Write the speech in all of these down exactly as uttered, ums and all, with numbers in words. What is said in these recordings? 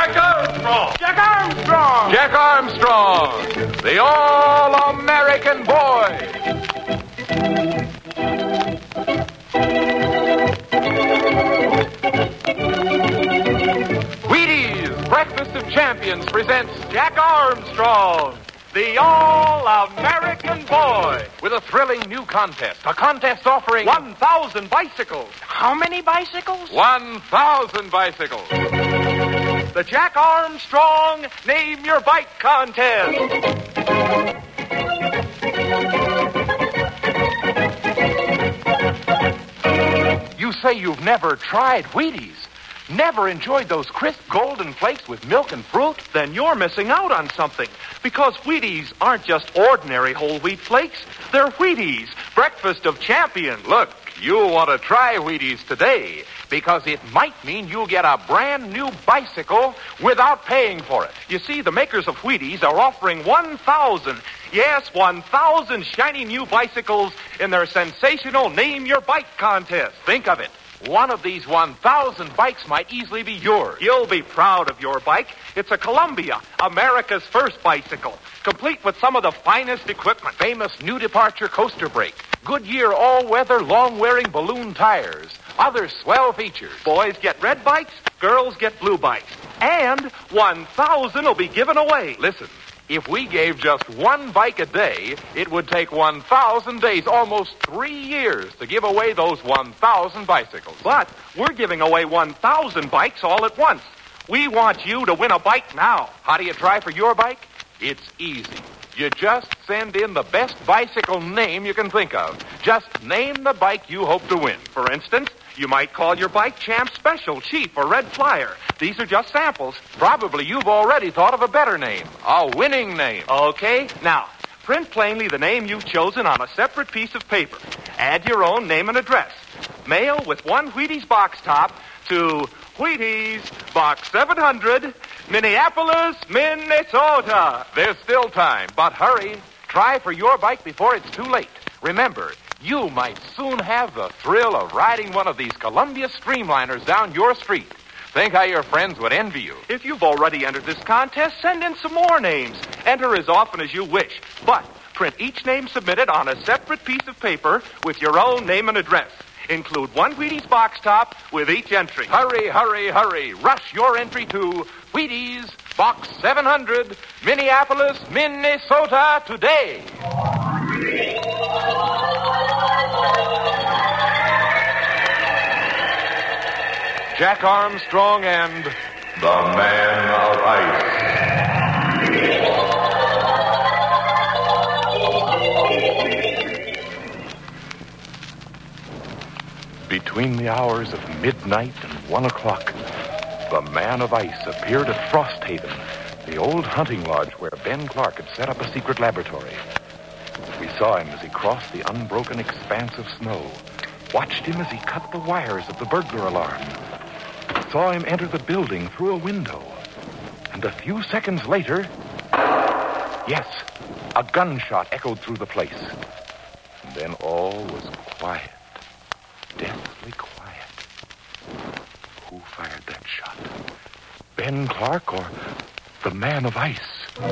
Jack Armstrong! Jack Armstrong! Jack Armstrong, the All-American Boy! Wheaties Breakfast of Champions presents Jack Armstrong, the All-American Boy. with a thrilling new contest. A contest offering one thousand bicycles. How many bicycles? one thousand bicycles. The Jack Armstrong Name Your Bike Contest. You say you've never tried Wheaties. Never enjoyed those crisp golden flakes with milk and fruit? Then you're missing out on something. Because Wheaties aren't just ordinary whole wheat flakes. They're Wheaties, breakfast of champions. Look, you'll want to try Wheaties today because it might mean you'll get a brand new bicycle without paying for it. You see, the makers of Wheaties are offering one thousand, yes, one thousand shiny new bicycles in their sensational Name Your Bike contest. Think of it. One of these one thousand bikes might easily be yours. You'll be proud of your bike. It's a Columbia, America's first bicycle, complete with some of the finest equipment. Famous New Departure coaster brake, Goodyear all-weather long-wearing balloon tires, other swell features. Boys get red bikes, girls get blue bikes. And one thousand will be given away. Listen, if we gave just one bike a day, it would take one thousand days, almost three years, to give away those one thousand bicycles. But we're giving away one thousand bikes all at once. We want you to win a bike now. How do you try for your bike? It's easy. You just send in the best bicycle name you can think of. Just name the bike you hope to win. For instance, you might call your bike Champ Special, Chief, or Red Flyer. These are just samples. Probably you've already thought of a better name, a winning name. Okay, now, print plainly the name you've chosen on a separate piece of paper. Add your own name and address. Mail with one Wheaties box top to Wheaties, Box seven hundred, Minneapolis, Minnesota. There's still time, but hurry. Try for your bike before it's too late. Remember, you might soon have the thrill of riding one of these Columbia Streamliners down your street. Think how your friends would envy you. If you've already entered this contest, send in some more names. Enter as often as you wish. But print each name submitted on a separate piece of paper with your own name and address. Include one Wheaties box top with each entry. Hurry, hurry, hurry. Rush your entry to Wheaties, Box seven hundred, Minneapolis, Minnesota, today. Jack Armstrong and the Man of Ice. Between the hours of midnight and one o'clock, the Man of Ice appeared at Frosthaven, the old hunting lodge where Ben Clark had set up a secret laboratory. We saw him as he crossed the unbroken expanse of snow, watched him as he cut the wires of the burglar alarm, saw him enter the building through a window, and a few seconds later, yes, a gunshot echoed through the place. And then all was quiet, deathly quiet. Who fired that shot? Ben Clark or the Man of Ice?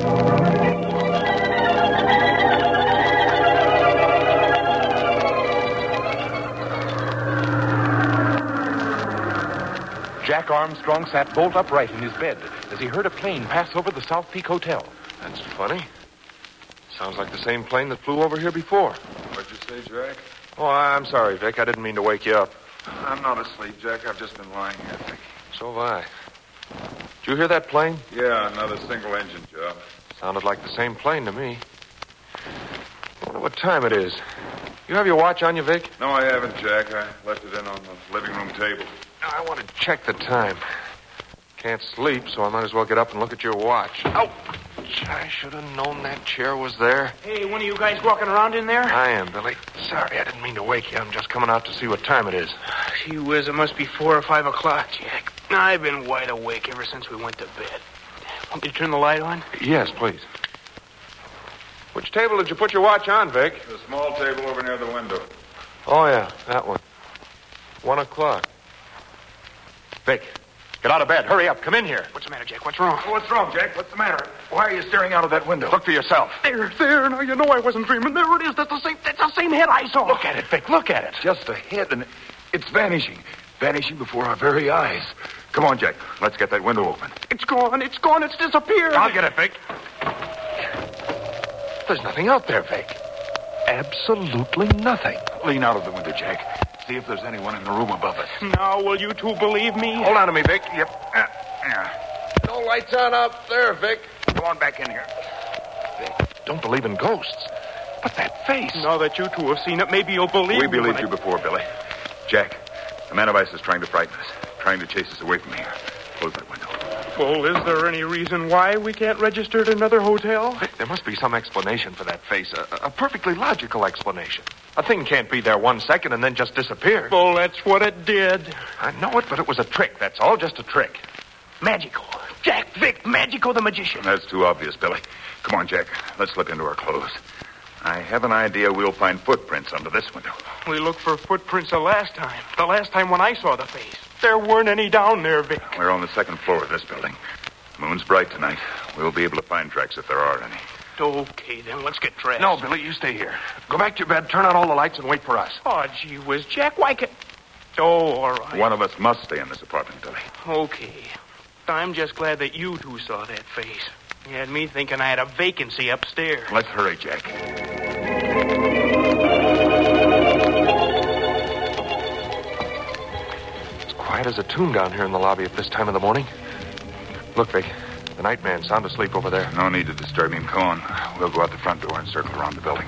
Jack Armstrong sat bolt upright in his bed as he heard a plane pass over the South Peak Hotel. That's funny. Sounds like the same plane that flew over here before. What'd you say, Jack? Oh, I'm sorry, Vic. I didn't mean to wake you up. I'm not asleep, Jack. I've just been lying here thinking. So have I. Did you hear that plane? Yeah, another single-engine job. Sounded like the same plane to me. I wonder what time it is. You have your watch on you, Vic? No, I haven't, Jack. I left it in on the living room table. I want to check the time. Can't sleep, so I might as well get up and look at your watch. Oh, I should have known that chair was there. Hey, one of you guys walking around in there? I am, Billy. Sorry, I didn't mean to wake you. I'm just coming out to see what time it is. Gee whiz, it must be four or five o'clock, Jack. I've been wide awake ever since we went to bed. Want me to turn the light on? Yes, please. Which table did you put your watch on, Vic? The small table over near the window. Oh, yeah, that one. One o'clock. Vic, Get out of bed. Hurry up. Come in here. What's the matter, Jack? What's wrong? What's wrong, Jack? What's the matter? Why are you staring out of that window? Look for yourself. There, there. Now, you know I wasn't dreaming. There it is. That's the same, that's the same head I saw. Look at it, Vic. Look at it. Just a head, and it's vanishing. Vanishing before our very eyes. Come on, Jack. Let's get that window open. It's gone. It's gone. It's disappeared. I'll get it, Vic. There's nothing out there, Vic. Absolutely nothing. Lean out of the window, Jack. See if there's anyone in the room above us. Now, will you two believe me? Hold on to me, Vic. Yep. Uh, yeah. No lights on up there, Vic. Go on back in here. Vic, don't believe in ghosts. But that face. Now that you two have seen it, maybe you'll believe We me. believed when you I... before, Billy. Jack, the man of ice is trying to frighten us. Trying to chase us away from here. Close that window. Well, is there any reason why we can't register at another hotel? Vic, there must be some explanation for that face. A, a perfectly logical explanation. A thing can't be there one second and then just disappear. Well, that's what it did. I know it, but it was a trick. That's all, just a trick. Magico. Jack, Vic, Magico the magician. That's too obvious, Billy. Come on, Jack. Let's slip into our clothes. I have an idea we'll find footprints under this window. We looked for footprints the last time. The last time when I saw the face. There weren't any down there, Vic. We're on the second floor of this building. The moon's bright tonight. We'll be able to find tracks if there are any. Okay, then let's get dressed. No, Billy, you stay here. Go back to your bed, turn out all the lights, and wait for us. Oh, gee whiz, Jack, why can't... Oh, all right. One of us must stay in this apartment, Billy. Okay. I'm just glad that you two saw that face. You had me thinking I had a vacancy upstairs. Let's hurry, Jack. It's quiet as a tomb down here in the lobby at this time of the morning. Look, Vic, the night man's sound asleep over there. No need to disturb him. Come on. We'll go out the front door and circle around the building.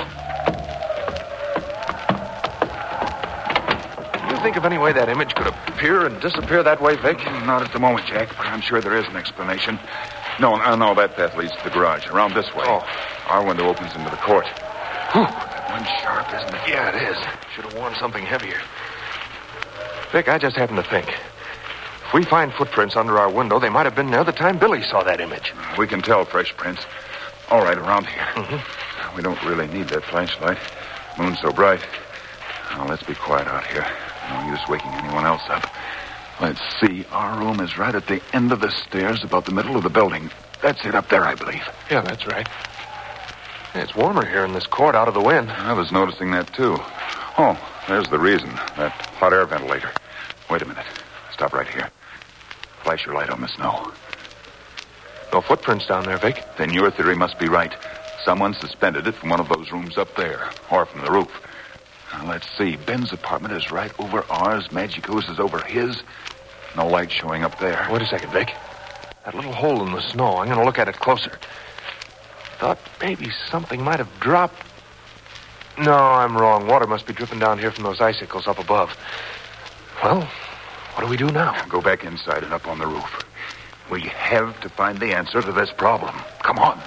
Do you think of any way that image could appear and disappear that way, Vic? Not at the moment, Jack, but I'm sure there is an explanation. No, no, no, that path leads to the garage. Around this way. Oh. Our window opens into the court. Whew. That one's sharp, isn't it? Yeah, it is. Should have worn something heavier. Vic, I just happen to think. If we find footprints under our window, they might have been there the time Billy saw that image. We can tell fresh prints. All right, around here. Mm-hmm. We don't really need that flashlight. Moon's so bright. Now, let's be quiet out here. No use waking anyone else up. Let's see. Our room is right at the end of the stairs, about the middle of the building. That's it up there, I believe. Yeah, that's right. Yeah, it's warmer here in this court out of the wind. I was noticing that, too. Oh, there's the reason. That hot air ventilator. Wait a minute. Stop right here. Flash your light on the snow. No footprints down there, Vic. Then your theory must be right. Someone suspended it from one of those rooms up there, or from the roof. Now, let's see. Ben's apartment is right over ours. Magico's is over his. No light showing up there. Wait a second, Vic. That little hole in the snow. I'm going to look at it closer. Thought maybe something might have dropped. No, I'm wrong. Water must be dripping down here from those icicles up above. Well, what do we do now? Go back inside and up on the roof. We have to find the answer to this problem. Come on.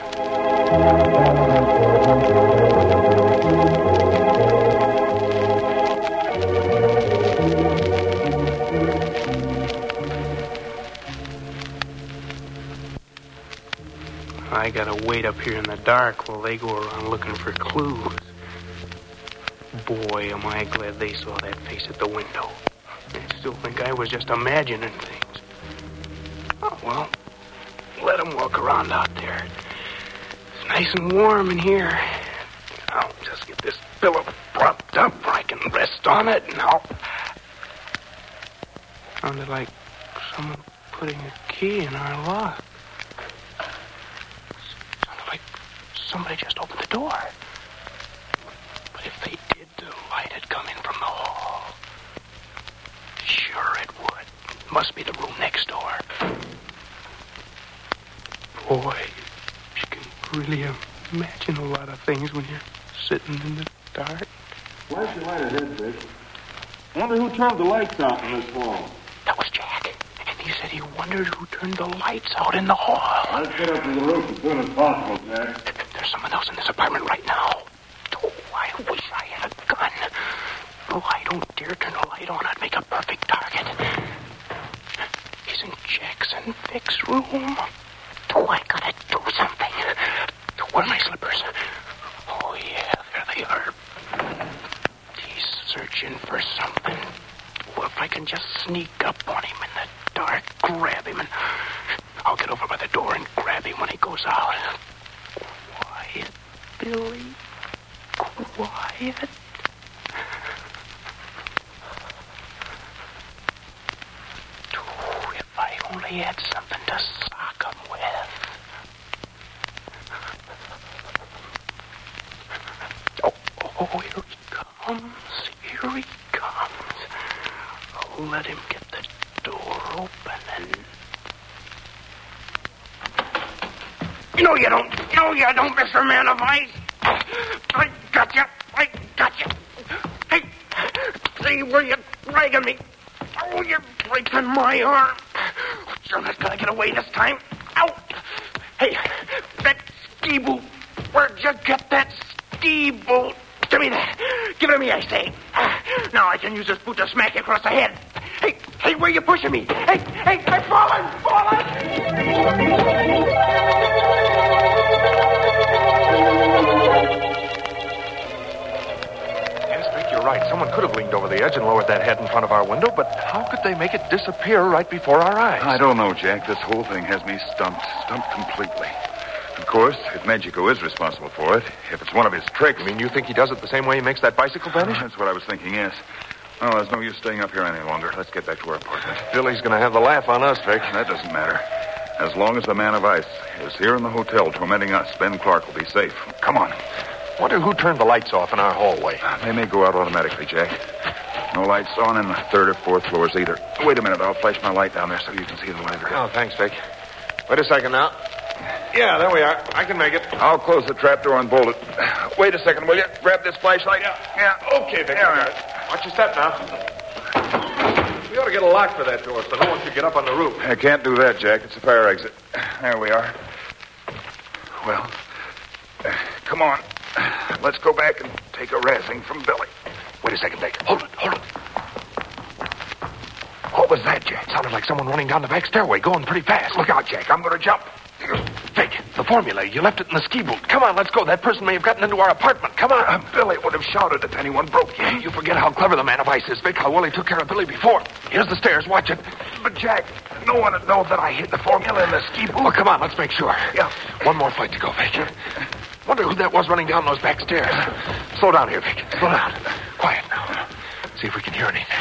I gotta wait up here in the dark while they go around looking for clues. Boy, am I glad they saw that face at the window. I still think I was just imagining things. Oh, well, let them walk around out there. It's nice and warm in here. I'll just get this pillow propped up where I can rest on it, and I'll... Sounded like someone putting a key in our lock. Sounded like somebody just opened the door. But if they did, the light had come in from the hall. Sure it would. Must be the room next door. Boy, you can really imagine a lot of things when you're sitting in the dark. Why's your light ahead, Vic? Wonder who turned the lights out in this hall. That was Jack. And he said he wondered who turned the lights out in the hall. Let's get up to the roof as soon as possible, Jack. There's someone else in this apartment right now. Oh, I wish I had a gun. Oh, I don't dare turn the light on. I'd make a perfect target. He's in Jackson Vic's room. Oh, I gotta do something. Where are my slippers? Oh, yeah, there they are. He's searching for something. Oh, if I can just sneak up on him in the dark. grab him, and I'll get over by the door and grab him when he goes out. Quiet, Billy. Quiet. Oh, if I only had something to sock him with. Oh, oh, here he comes. Here he comes. I'll let him get the door open and... No, you don't. No, you don't, Mister Man of Ice. I got you. I got you. Hey, see where you're dragging me. Oh, you're breaking my arm. You're not going to get away this time. Out. Hey, that ski boot. Where'd you get that ski boot? Give me that. Give it to me, I say. Now I can use this boot to smack you across the head. Hey, hey, where are you pushing me? Hey, hey, I'm falling, falling. Yes, Vic, you're right. Someone could have leaned over the edge and lowered that head in front of our window, but how could they make it disappear right before our eyes? I don't know, Jack. This whole thing has me stumped. Stumped completely. Of course, if Magico is responsible for it, if it's one of his tricks... You mean you think he does it the same way he makes that bicycle vanish? That's what I was thinking, yes. Well, there's no use staying up here any longer. Let's get back to our apartment. Billy's going to have the laugh on us, Vic. That doesn't matter. As long as the Man of Ice is here in the hotel tormenting us, Ben Clark will be safe. Come on. Wonder who turned the lights off in our hallway. They may go out automatically, Jack. No lights on in the third or fourth floors either. Wait a minute. I'll flash my light down there so you can see the library. Oh, thanks, Vic. Wait a second now. Yeah, there we are. I can make it. I'll close the trapdoor and bolt it. Wait a second, will you? Grab this flashlight. Yeah. Yeah. Okay, Vic. Yeah, all right. Watch your step now. We ought to get a lock for that door so no one can get up on the roof. I can't do that, Jack. It's a fire exit. There we are. Well, uh, come on. Let's go back and take a razzing from Billy. Wait a second, Vic. Hold it, hold it. What was that, Jack? Sounded like someone running down the back stairway, going pretty fast. Look out, Jack. I'm going to jump. Vic, the formula. You left it in the ski boot. Come on, let's go. That person may have gotten into our apartment. Come on. Uh, Billy would have shouted if anyone broke in. You forget how clever the Man of Ice is, Vic. How well he took care of Billy before. Here's the stairs. Watch it. But, Jack, no one would know that I hid the formula in the ski boot. Oh, come on. Let's make sure. Yeah. One more flight to go, Vic. Wonder who that was running down those back stairs. Slow down here, Vic. Slow down. Quiet now. See if we can hear anything.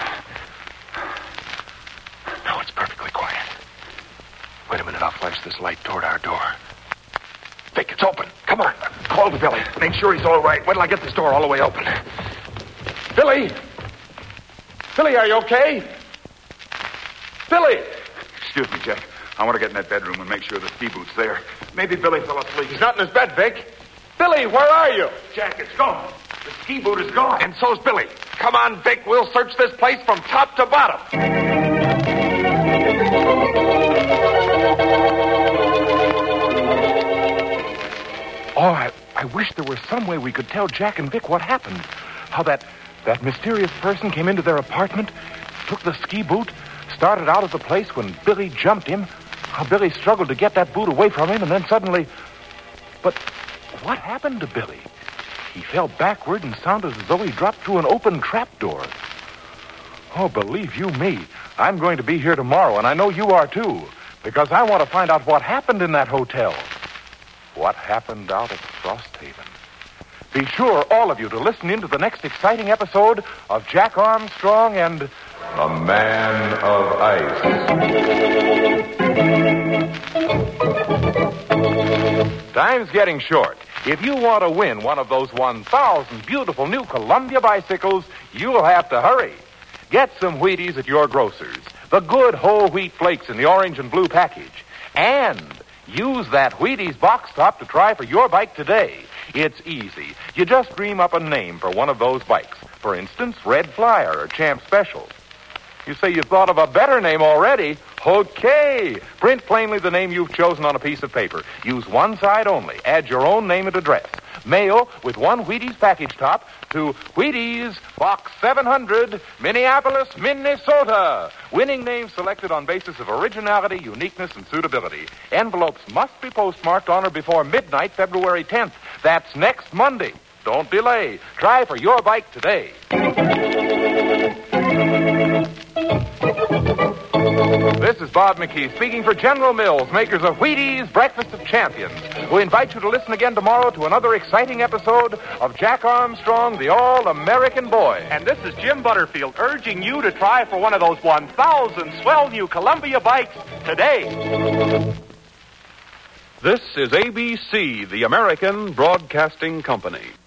No, it's perfectly quiet. Wait a minute. I'll flash this light toward our door. Vic, it's open. Come on. Call to Billy. Make sure he's all right. Wait till I get this door all the way open. Billy! Billy, are you okay? Billy! Excuse me, Jack. I want to get in that bedroom and make sure the ski boot's there. Maybe Billy fell asleep. He's not in his bed, Vic. Billy, where are you? Jack, it's gone. The ski boot is gone. And so's Billy. Come on, Vic. We'll search this place from top to bottom. Oh, I, I wish there were some way we could tell Jack and Vic what happened. How that, that mysterious person came into their apartment, took the ski boot, started out at the place when Billy jumped him, how Billy struggled to get that boot away from him, and then suddenly... But what happened to Billy? He fell backward and sounded as though he dropped through an open trapdoor. Oh, believe you me, I'm going to be here tomorrow, and I know you are too, because I want to find out what happened in that hotel. What happened out at Frosthaven. Be sure, all of you, to listen in to the next exciting episode of Jack Armstrong and the Man of Ice. Time's getting short. If you want to win one of those one thousand beautiful new Columbia bicycles, you'll have to hurry. Get some Wheaties at your grocer's. The good whole wheat flakes in the orange and blue package. And use that Wheaties box top to try for your bike today. It's easy. You just dream up a name for one of those bikes. For instance, Red Flyer or Champ Special. You say you've thought of a better name already? Okay. Print plainly the name you've chosen on a piece of paper. Use one side only. Add your own name and address. Mail with one Wheaties package top to Wheaties, Box seven hundred, Minneapolis, Minnesota. Winning name selected on basis of originality, uniqueness, and suitability. Envelopes must be postmarked on or before midnight, February tenth. That's next Monday. Don't delay. Try for your bike today. This is Bob McKee speaking for General Mills, makers of Wheaties Breakfast of Champions, who invite you to listen again tomorrow to another exciting episode of Jack Armstrong, the All-American Boy. And this is Jim Butterfield urging you to try for one of those one thousand swell new Columbia bikes today. This is A B C, the American Broadcasting Company.